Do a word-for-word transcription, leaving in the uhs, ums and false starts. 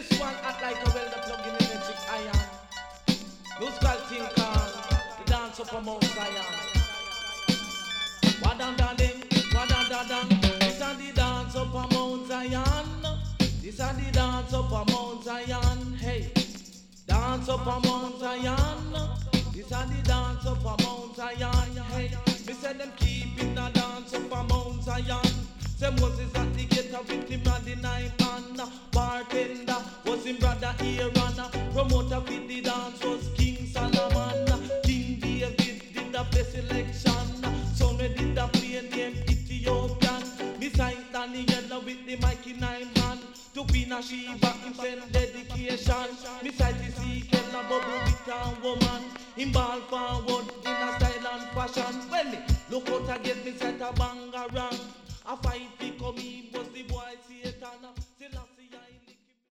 this one act like a welder plug in electric iron. Those girl think on the dance up a Mount Zion. Wadan dadin, wadan dadan. This a the dance up a Mount Zion. This a the dance up a Mount Zion. Hey, dance up a Mount Zion. This a the dance up a Mount Zion. Hey, me say them keeping the dance up a Mount Zion. Say Moses at the gate with him and the nine man. Bartender was him brother Aaron. Promoter with the dance was King Solomon. King David did the best selection. So me did the play name Ethiopian. Beside Daniel with the Mikey nine man. To Queen of Sheba him send dedication. Beside the Ezekiel a bubble with a woman. Him ball forward in a style and fashion. Well me look out again me set a bangarang. A fight we come